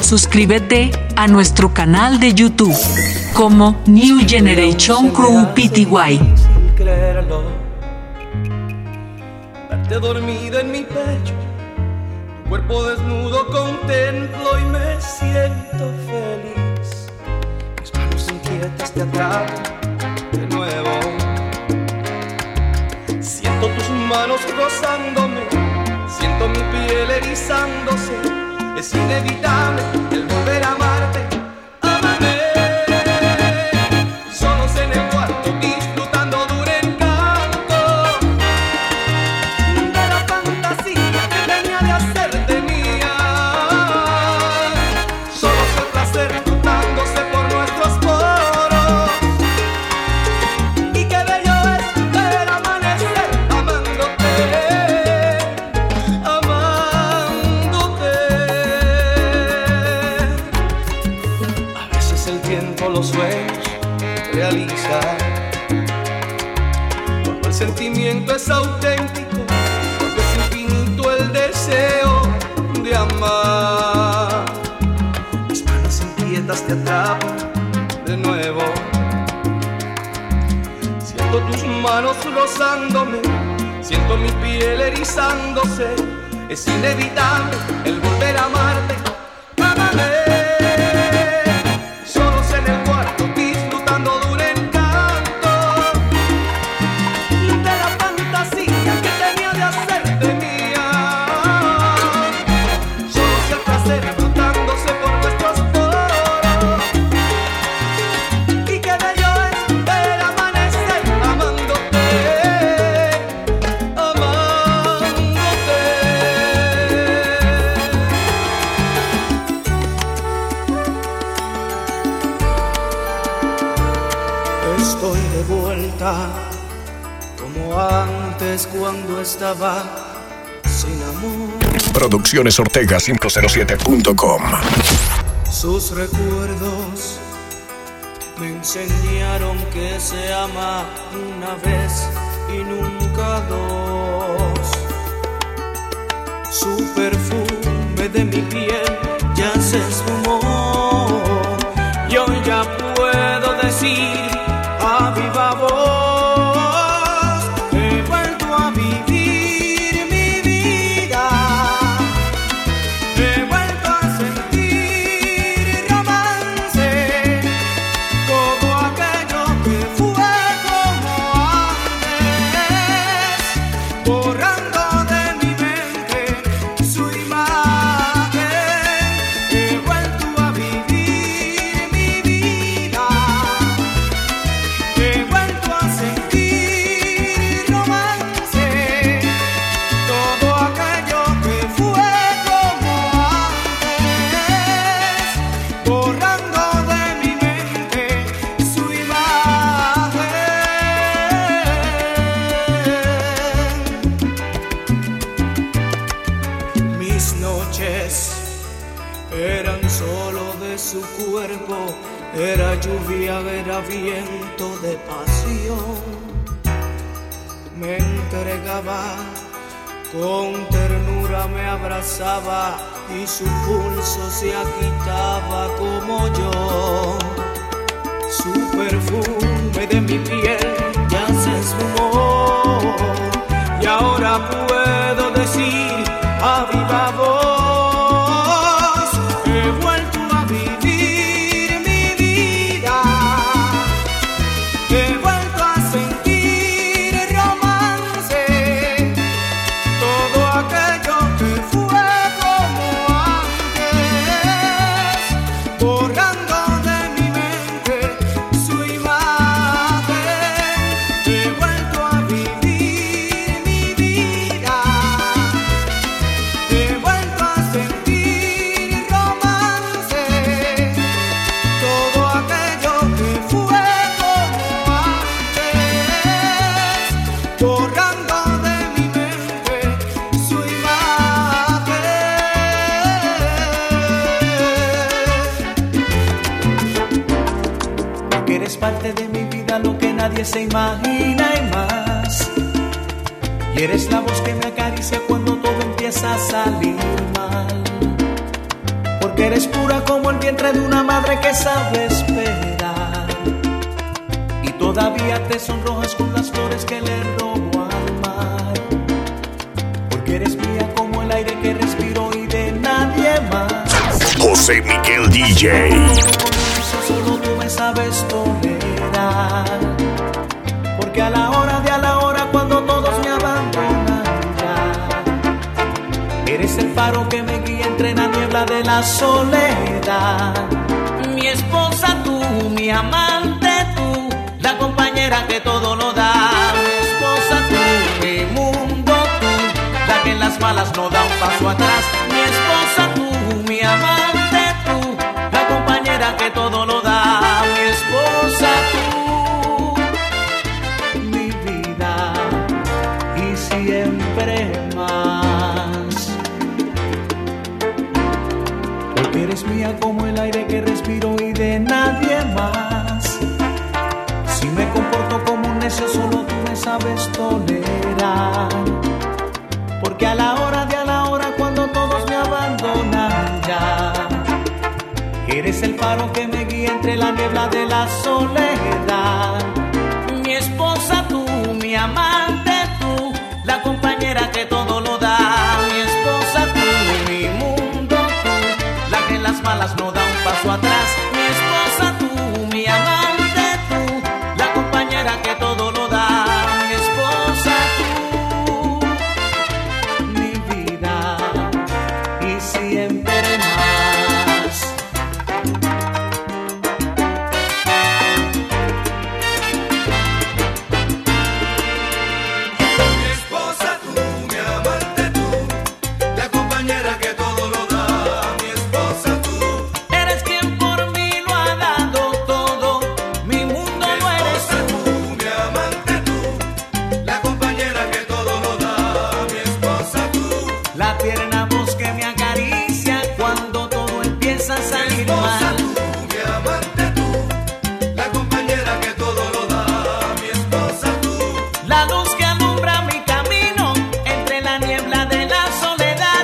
suscríbete a nuestro canal de YouTube como New Generation Crew Pty. Sin creerlo, verte dormida en mi pecho, tu cuerpo desnudo contemplo y me siento feliz. Mis manos inquietas te atrapan de nuevo. Siento tus manos rozándome, siento mi piel erizándose. Es inevitable el volver a amarte. Ámame, solos en el cuarto disfrutando de un encanto, de la fantasía que tenía de hacerte mía. Solos el placer rotándose por nuestros poros. Y qué bello es ver amanecer amándote, amándote. A veces el tiempo los sueños realiza, cuando el sentimiento es auténtico, cuando es infinito el deseo de amar. Mis manos inquietas te atrapan de nuevo. Siento tus manos rozándome, siento mi piel erizándose. Es inevitable el volver a amarte. Ámame, solos en el cuarto disfrutando de un encanto, de la fantasía que tenía de hacerte mía. Solos el placer rotándose por nuestros poros. Y qué bello es ver amanecer amándote, amándote. Estoy de vuelta como antes cuando estaba sin amor. Produccionesortega507.com. Sus recuerdos me enseñaron que se ama una vez y nunca dos. Su perfume de mi piel ya se esfumó y hoy ya puedo decir a viva voz: he vuelto a vivir mi vida, he vuelto a sentir romance, todo aquello que fue como antes, borrando de mi mente su imagen. He vuelto a vivir mi vida, he vuelto a sentir romance, todo aquello que fue como antes, borrando de mi mente su imagen. Mis noches eran solo de su cuerpo, era lluvia, era viento de pasión. Me entregaba, con ternura me abrazaba y su pulso se agitaba como yo. Su perfume de mi piel ya se esfumó y ahora puedo decir a viva voz: he vuelto a vivir mi vida, he vuelto a sentir romance, todo aquello que fue como antes, borrando de mi mente su imagen. He vuelto a vivir mi vida, he vuelto a sentir romance, todo aquello que fue como antes, borrando de mi mente su imagen. Porque eres parte de mi vida, lo que nadie se imagina y más. Y eres la voz que me acaricia cuando todo empieza a salir mal. Porque eres pura como el vientre de una madre que sabe esperar, y todavía te sonrojas con las flores que le robo al mar, porque eres mía como el aire que respiro y de nadie más. José Miguel DJ. Solo tú me sabes tolerar, porque a la hora cuando todos me abandonan ya, eres el faro que me guía entre la niebla de la soledad. Mi esposa tú, mi amante tú, la compañera que todo lo da. Mi esposa tú, mi mundo tú, la que en las malas no da un paso atrás. Mi esposa tú, mi amante tú, la compañera que todo lo da. Mi esposa tú, mi vida y siempre más, porque eres mía como el aire que respiro y de nadie más. Si me comporto como un necio, solo tú me sabes tolerar, porque a la hora cuando todos me abandonan ya, eres el faro que me guía entre la niebla de la soledad. Mi esposa tú, mi amante tú, la compañera que todo lo da. Mi esposa tú, mi mundo tú, la que en las malas no da un paso atrás. Mi esposa tú, mi amante tú, la compañera que todo lo da. Mi esposa tú, mi vida y siempre más. Mi esposa tú, mi amante tú, la compañera que todo lo da. Mi esposa tú, Eres quien por mí lo ha dado todo, mi mundo lo eres tú. mi amante tú, la compañera que todo lo da. Mi esposa tú, La tierna voz que me acaricia cuando todo empieza a salir esposa mal. tú, mi amante tú, la compañera que todo lo da. Mi esposa tú, La luz que alumbra mi camino entre la niebla de la soledad.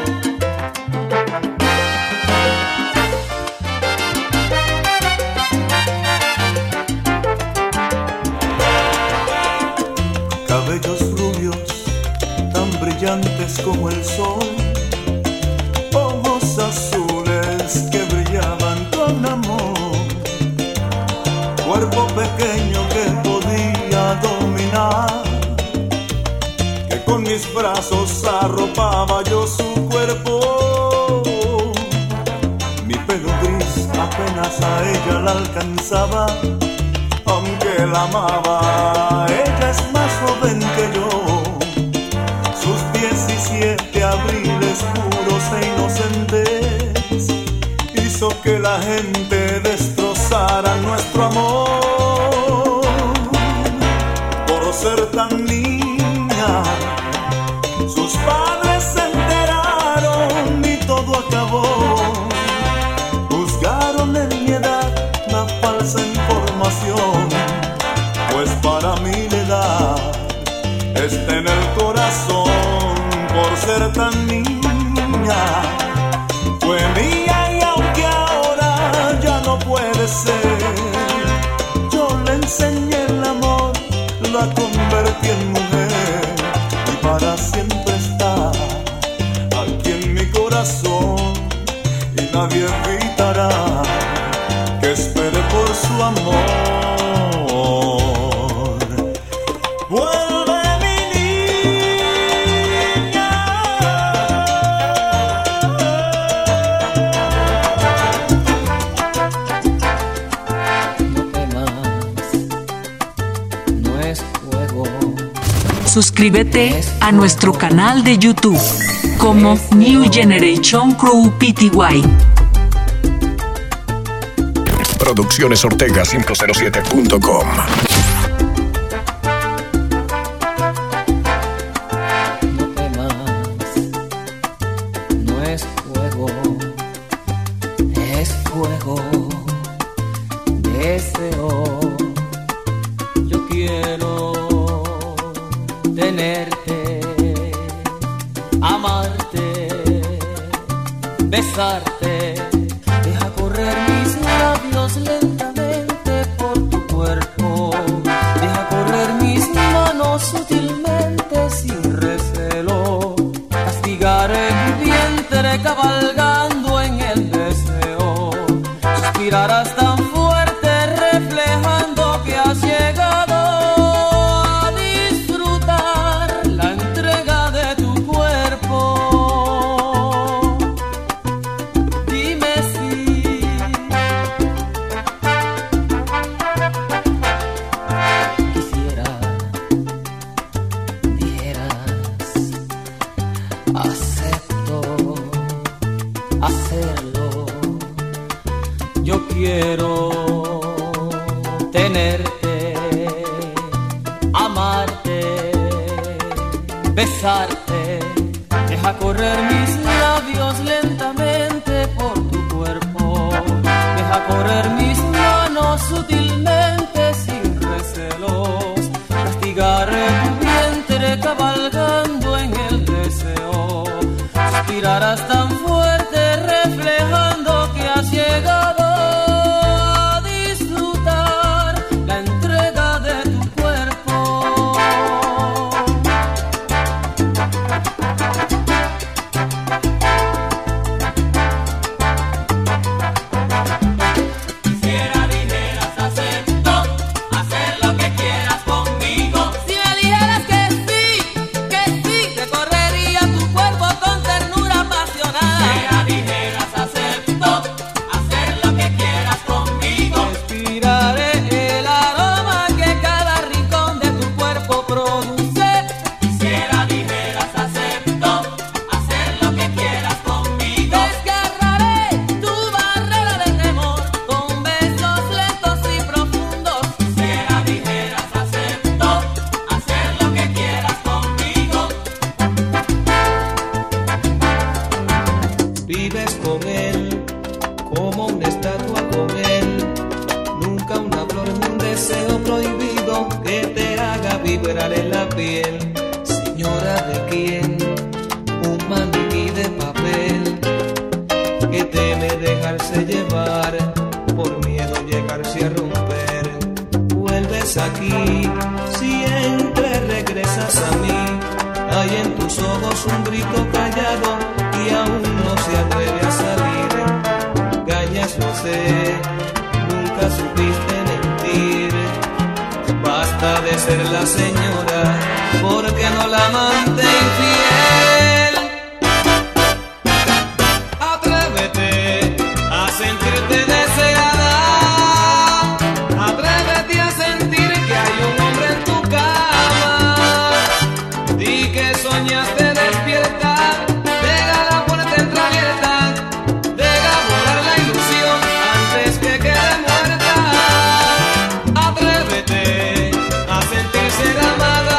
Cabellos rubios, tan brillantes como el sol, ojos azules que brillaban con amor, cuerpo pequeño que podía dominar, que con mis brazos arropaba yo su cuerpo. Mi pelo gris apenas a ella la alcanzaba, aunque la amaba. Ella es más joven que yo, sus 17 abriles puros e inocentes hizo que la gente destrozara nuestro amor. Por ser tan niña, sus padres se enteraron y todo acabó. Juzgaron en mi edad la falsa información, pues para mí la edad está en el corazón. Por ser tan niña, fue mía y aunque ahora ya no puede ser, yo le enseñé el amor, la convertí en mujer y para siempre está aquí en mi corazón. Y nadie evitará que espere por su amor. Vuelve mi niña. No temas, no es juego. Suscríbete a nuestro canal de YouTube como New Generation Crew Pty. Producciones Ortega 507.com. No temas, no es juego, es fuego. Deseo, yo quiero tenerte, amarte, besarte, labios lentamente por tu cuerpo. Deja correr mis manos sutilmente sin recelo. Castigaré tu vientre cabalgando en el deseo. Suspirarás tan fuerte reflejando que has llegado a disfrutar la entrega de tu cuerpo. Dime si quisiera, dijeras, acepto hacerlo. Yo quiero tenerte, amarte, besarte. Deja correr mis labios lentamente por tu cuerpo. Deja correr mis manos sutilmente sin recelos. Castigaré tu vientre cabalgando en el deseo. Suspirarás tan fuerte reflejando que has llegado a disfrutar la entrega de tu cuerpo. Quisiera dijeras acepto hacer lo que quieras conmigo. Si me dijeras que sí, recorrería tu cuerpo con ternura apasionada. Quisiera dijeras acepto hacer lo que quieras conmigo. Respiraré el aroma que cada rincón de tu cuerpo produce. Quisiera dijeras acepto hacer lo que quieras conmigo. Desgarraré tu barrera de temor con besos lentos y profundos. Quisiera dijeras acepto hacer lo que quieras conmigo. Vives con él como una estatua con él. Nunca una flor ni un deseo prohibido que te haga vibrar en la piel. Señora, ¿de quién? Un maniquí de papel que teme dejarse llevar por miedo llegarse a romper. Vuelves aquí, siempre regresas a mí. Hay en tus ojos un grito callado y aún no se atreve a salir. Engañas, lo sé, nunca supiste mentir. Basta de ser la señora, porque no la amante infiel. Atrévete a sentirte deseada. Atrévete a sentir que hay un hombre en tu cama. Di que soñaste despierta. Deja la puerta entreabierta. Deja volar la ilusión antes que quede muerta. Atrévete a sentir ser amada.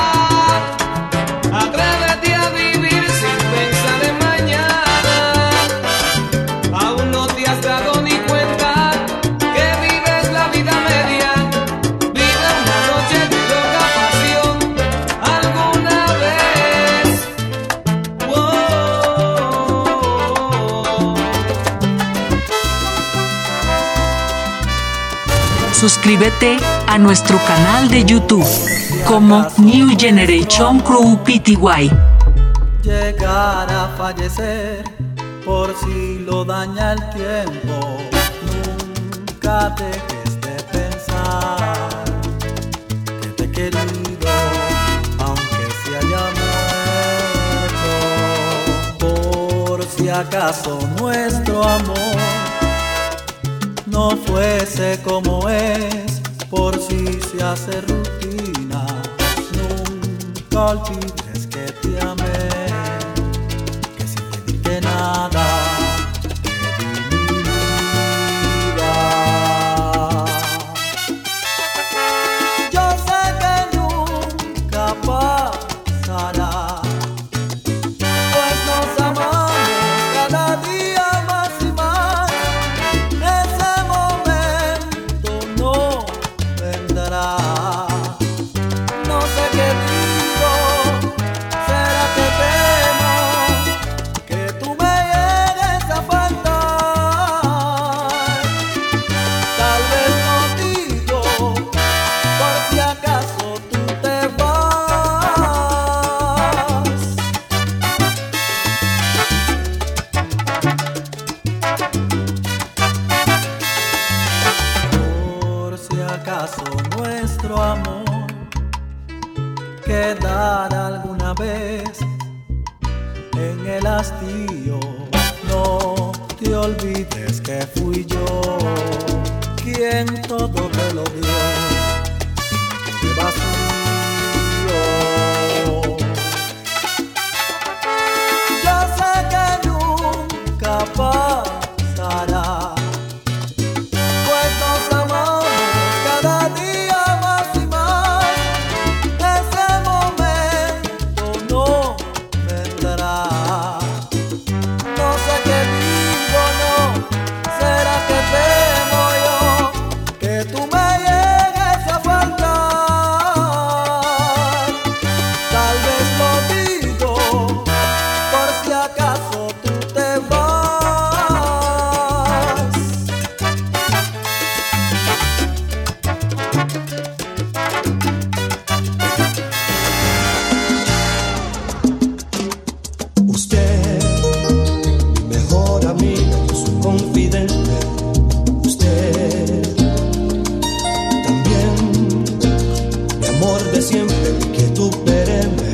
Atrévete a vivir sin pensar en mañana. Aún no te has dado ni cuenta que vives la vida media. Vive una noche de loca pasión alguna vez. Suscríbete a nuestro canal de YouTube como New Generation Crew Pty. Llegar a fallecer por si lo daña el tiempo. Nunca dejes de pensar que te he querido aunque se haya muerto. Por si acaso nuestro amor no fuese como es, por si se hace rutina, nunca olvides que te amé, que sin pedirte nada te di mi vida. Yo sé que nunca pasará, pues nos amamos cada día más y más. Ese momento no vendrá. No sé qué digo, será que vez en el hastío. No te olvides que fui yo quien todo te lo dio. Qué vacío. Yo sé que nunca pasará, pues nos amamos cada día más y más. Ese momento no vendrá. No sé qué digo, no. ¿Será que temo yo que tú me llegues a faltar? Tal vez lo digo por si acaso tú te vas. Usted, mi mejor amiga, yo su confidente. Usted, también, mi amor de siempre, mi quietud perenne.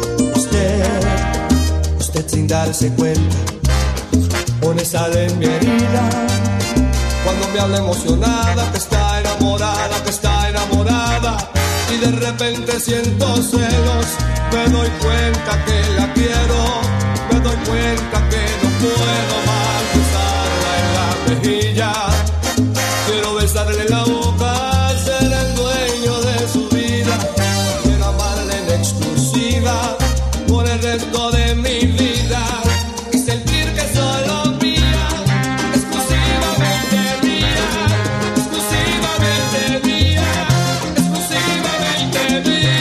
Usted sin darse cuenta, pone sal en mi herida. Cuando me habla emocionada, que está enamorada, que está enamorada. Y de repente siento celos, me doy cuenta que la quiero, me doy cuenta que no puedo más besarla en la mejilla. Quiero besarle la boca, ser el dueño de su vida. Quiero amarla en exclusiva por el resto de mi vida y sentir que es solo mía, exclusivamente mía, exclusivamente mía, exclusivamente mía.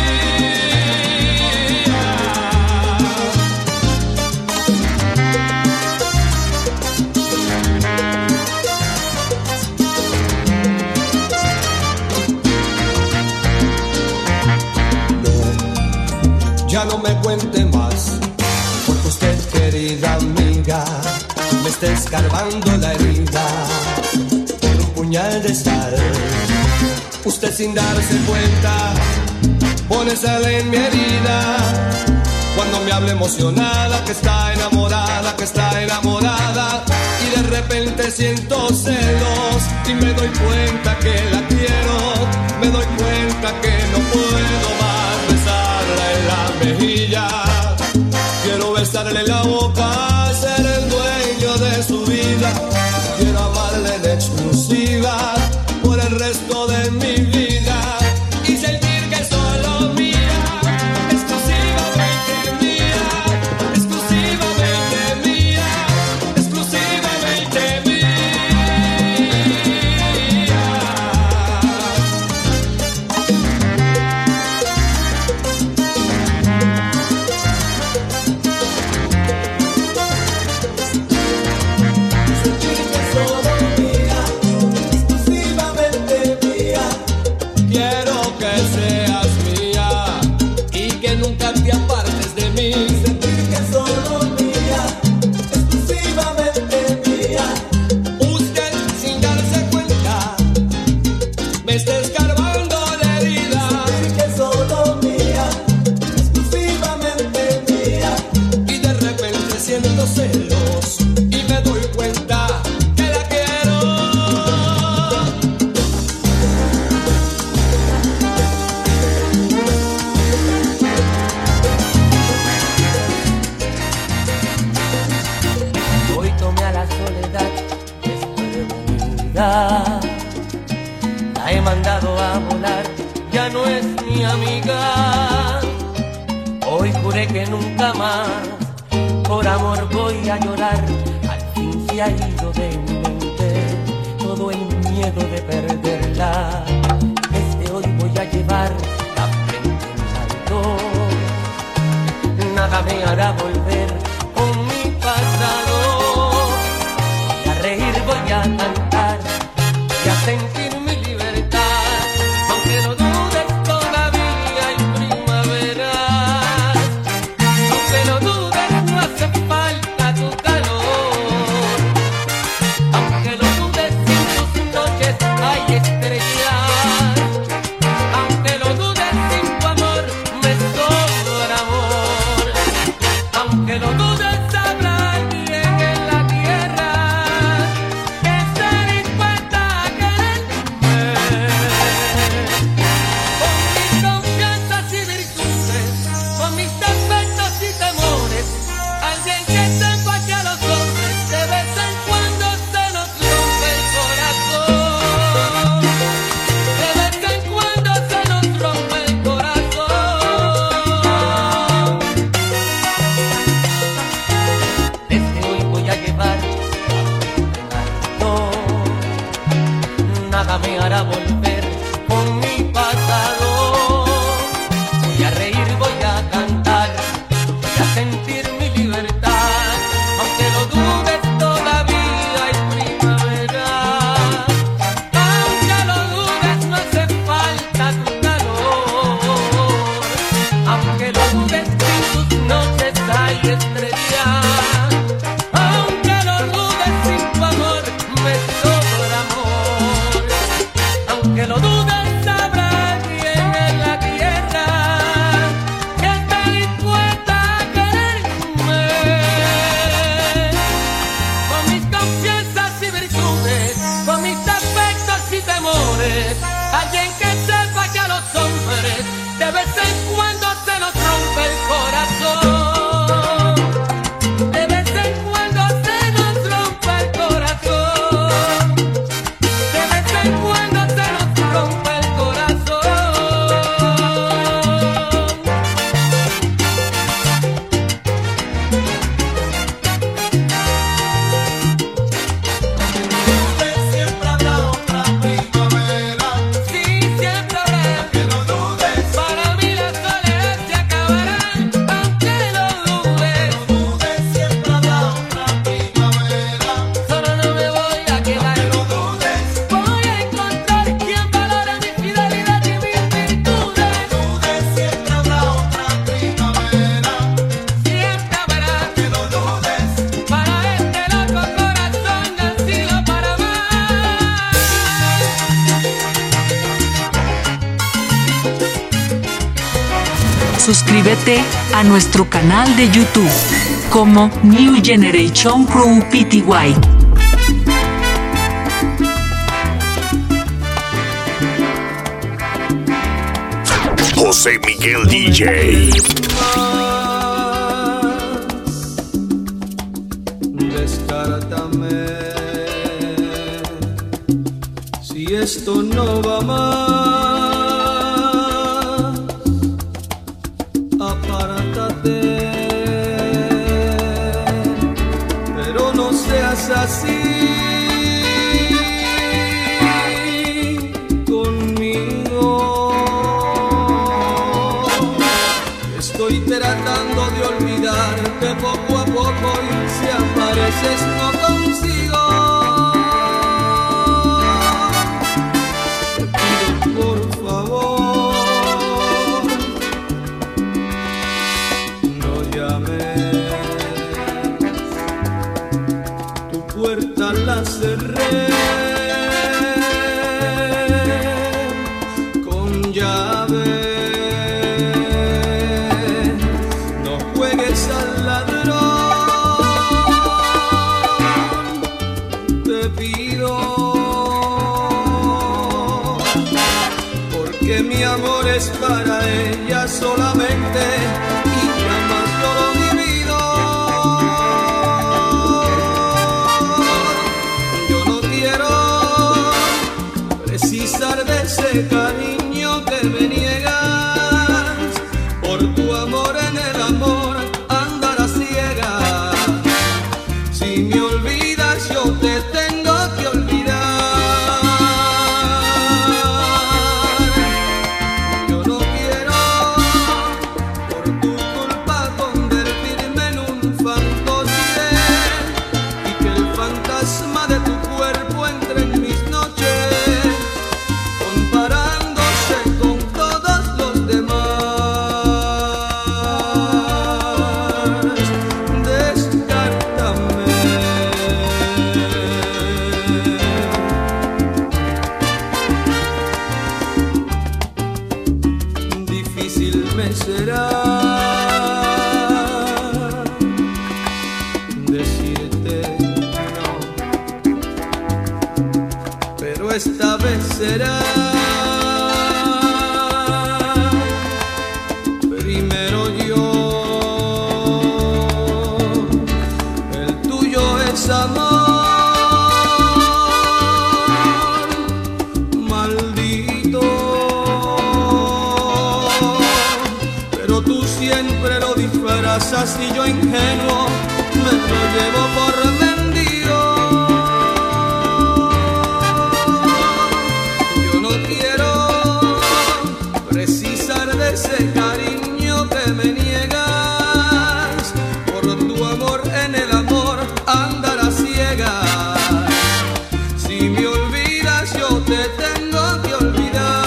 Ya no me cuente más, porque usted, querida amiga, me está escarbando la herida con un puñal de sal. Usted sin darse cuenta pone sal en mi herida. Cuando me habla emocionada, que está enamorada, que está enamorada. Y de repente siento celos y me doy cuenta que la quiero, me doy cuenta que no puedo más besarla en la mejilla. Quiero besarle la boca, ser el dueño de su vida. Quiero amarla en exclusiva por el resto de mi vida y sentir que es solo mía, exclusivamente mía, exclusivamente mía, exclusivamente mía. Quiero que seas mía y que nunca te apartes de mí. Sentir que es solo mía, exclusivamente mía. Usted sin darse cuenta me está escarbando la herida. Sentir que es solo mía, exclusivamente mía. Y de repente siento celos y me doy cuenta que la quiero. Hoy tomé a la soledad después de venida. La he mandado a volar, ya no es mi amiga. Hoy juré que nunca más por amor voy a llorar. Al fin se ha ido de mi mente todo el miedo de perderla. Desde hoy voy a llevar la frente en alto. Nada me hará volver con mi pasado. Voy a reír, voy a cantar y a sentir mi libertad. Aunque no dudes, todavía hay primavera. Aunque no dudes, no hace falta tu calor. Aunque no dudes, en tus noches hay estrellas. Aunque no dudes, sin tu amor me sobra amor. suscríbete a nuestro canal de YouTube como New Generation Crew Pty. José Miguel DJ. Descártame si esto no va más. Apártate, pero no seas así. Estoy tratando de olvidarte poco a poco y si apareces no consigo. Te pido por favor, no llames. Tu puerta la cerré con llave. Al ladrón te pido, porque mi amor es para ella solamente y jamás yo lo he vivido. Yo no quiero precisar de ese cariño que me niegas, por tu amor en el amor. Si me olvidas, yo te tengo que olvidar. Yo no quiero, por tu culpa, convertirme en un fantasma y que el fantasma de tu cuerpo entre en mis noches, comparándose con todos los demás. Me será decirte no, pero esta vez será. Primero yo, el tuyo es amor, maldito. Tú siempre lo disfrazas y yo ingenuo me lo llevo por vendido. Yo no quiero precisar de ese cariño que me niegas, por tu amor en el amor andar a ciegas. Si me olvidas yo te tengo que olvidar.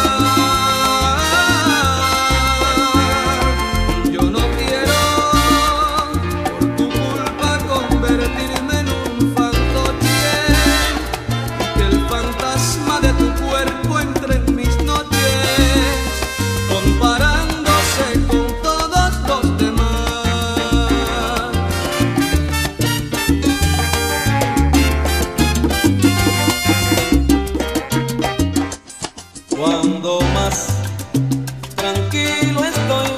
De tu cuerpo entre en mis noches, comparándose con todos los demás. Cuando más tranquilo estoy,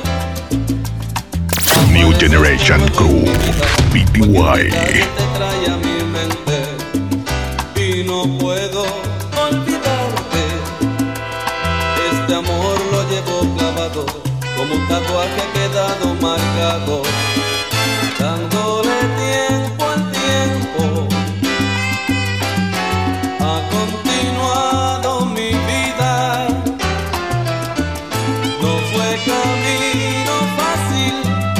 New Generation Crew Pty. te trae a mi mente y no puedo olvidarte. Este amor lo llevo clavado como un tatuaje quedado marcado, dándole tiempo al tiempo. Ha continuado mi vida, no fue camino fácil,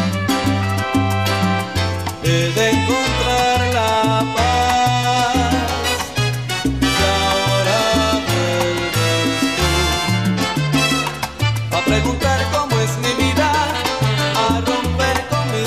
he de encontrar la paz. Y ahora vuelves tú a preguntar cómo es mi vida, a romper con mi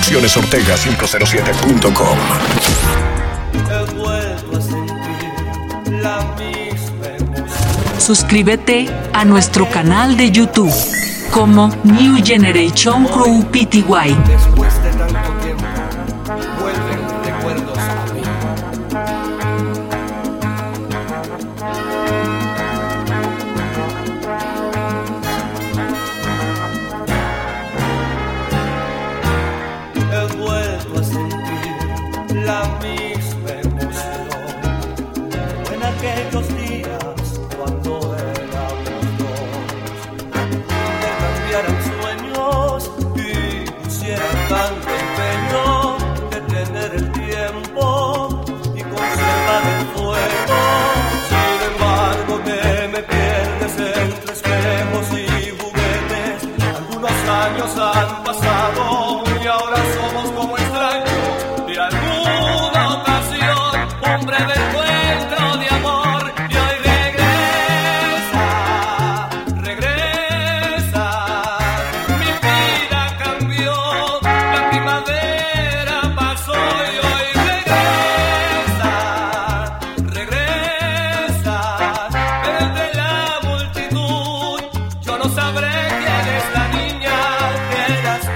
Produccionesortega507.com. He vuelto a sentir la misma emoción. Suscríbete a nuestro canal de YouTube como New Generation Crew Pty. Después de tanto tiempo, vuelven recuerdos a mí. He vuelto a sentir la misma emoción. En aquellos días cuando éramos dos, intercambiaran sueños y pusieran tanto empeño de tener el tiempo y conservar el fuego. Sin embargo, te me pierdes entre espejos y juguetes. Algunos años han pasado y ahora somos como extraños de alguna ocasión, un breve encuentro de amor y hoy regresa, regresa. Mi vida cambió, la primavera pasó y hoy regresa, regresa. Pero entre la multitud yo no sabré quién es la niña que eras tú.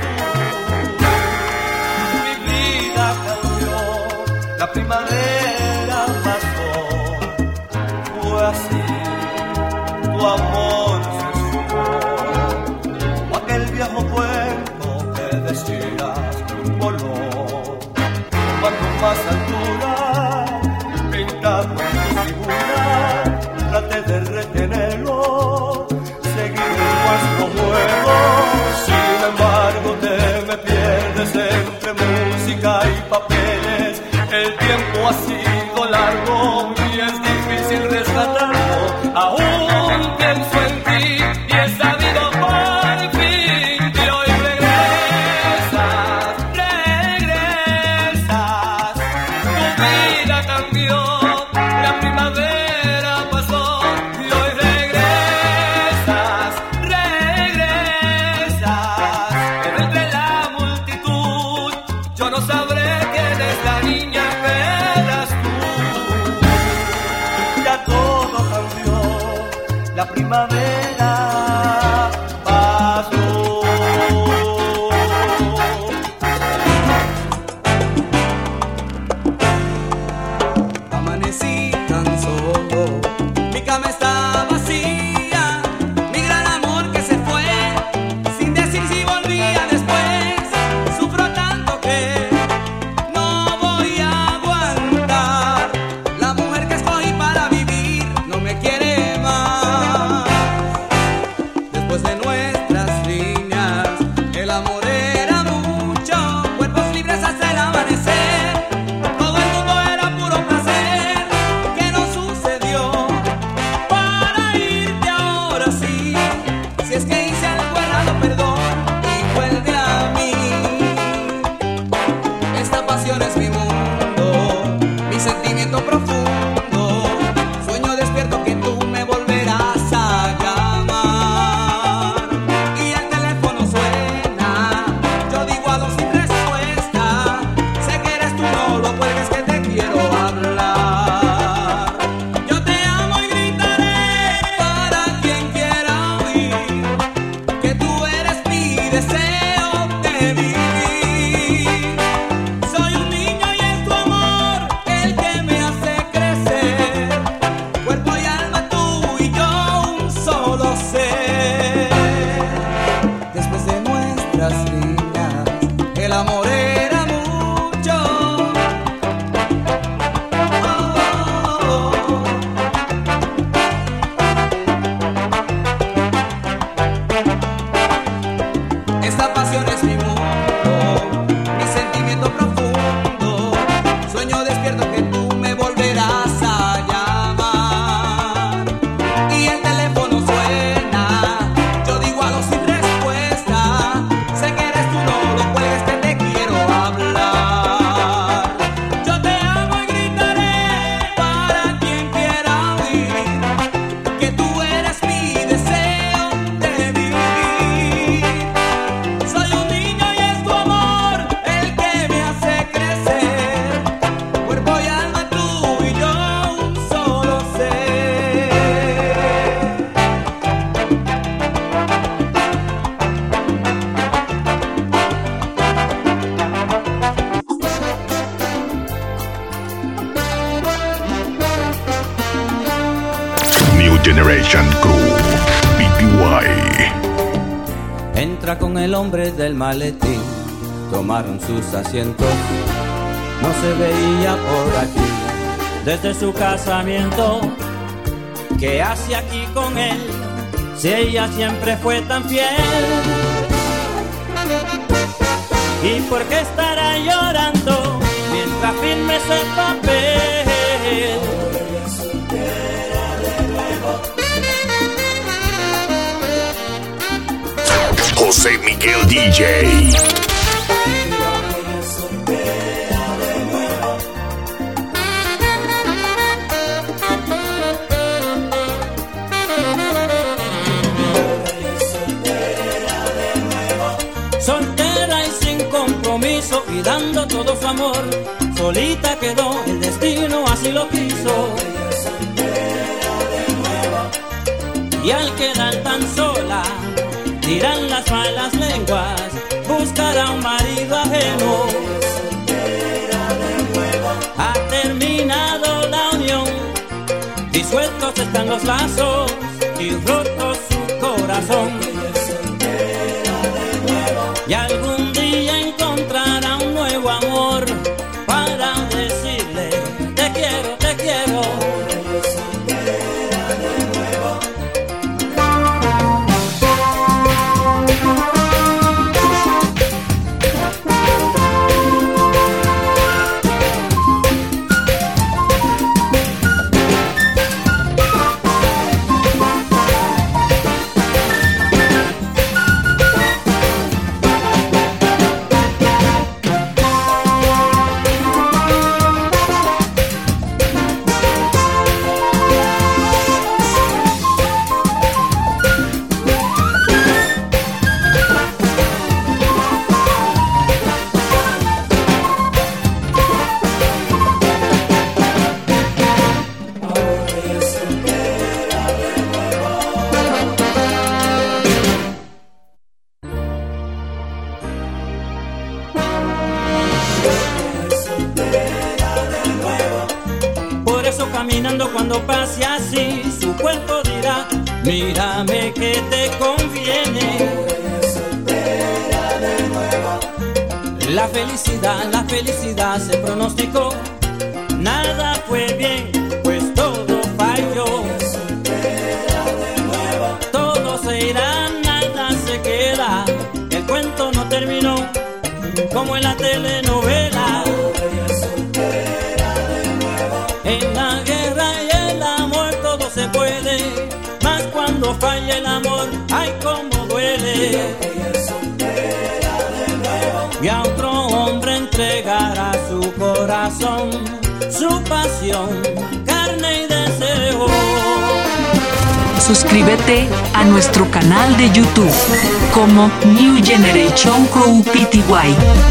Mi vida cambió, la primavera pasó, fue así, tu amor se esfumó, o aquel viejo cuento que decías voló, tomando más altura, pintado en tu figura, traté de retenerlo, seguir en nuestro juego. Sin embargo, te me pierdes entre música y papeles. El tiempo ha sido largo y es difícil rescatarlo. Aún pienso en ti y he sabido por fin que hoy regresas, regresas. Tu vida cambió, la primavera pasó y hoy regresas, regresas. Pero entre la multitud yo no sabré quién es la niña que eras tú. Ya todo cambió, la primavera pasó. Amanecí tan solo, mi cama está vacía, mi gran amor que se fue, sin decir si volvía después. Sufro tanto que no voy a aguantar. La mujer que escogí para vivir no me quiere más. Generation Crew, PTY. Entra con el hombre del maletín, tomaron sus asientos, no se veía por aquí. Desde su casamiento, ¿qué hace aquí con él? Si ella siempre fue tan fiel. ¿Y por qué estará llorando mientras firme ese papel? José Miguel DJ. Soltera y sin compromiso y dando todo su amor, solita quedó, el destino así lo quiso. Y al quedar tan sola, dirán las malas lenguas, buscará un marido ajeno. Ha terminado la unión, disueltos están los lazos y roto su corazón. Y algún día encontrará un nuevo amor para decirle te quiero, te quiero. Caminando cuando pase así, su cuerpo dirá, mírame que te conviene. La felicidad se pronosticó, nada fue bien, pues todo falló. Todo se irá, nada se queda, el cuento no terminó, como en la telenovela. En la guerra y el amor todo se puede, mas cuando falla el amor, ay cómo duele. Y a otro hombre entregará su corazón, su pasión, carne y deseo. Suscríbete a nuestro canal de YouTube como New Generation Crew PTY.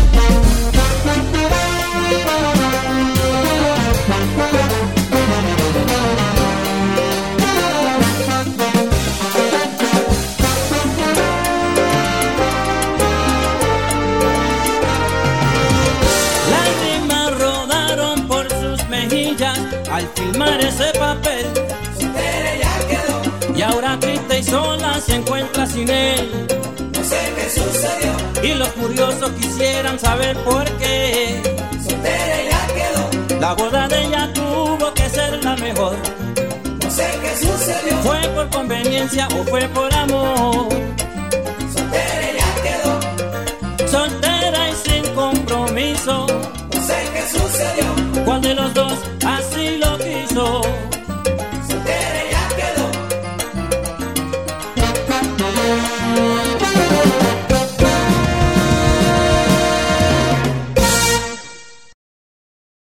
Al filmar ese papel, ya quedó. Y ahora triste y sola se encuentra sin él. No sé qué sucedió. Y los curiosos quisieran saber por qué. Soltera ya quedó. La boda de ella tuvo que ser la mejor. No sé qué sucedió. ¿Fue por conveniencia o fue por amor? Soltera ya quedó. Soltera y sin compromiso. No sé qué sucedió. ¿Cuál de los dos así lo quiso?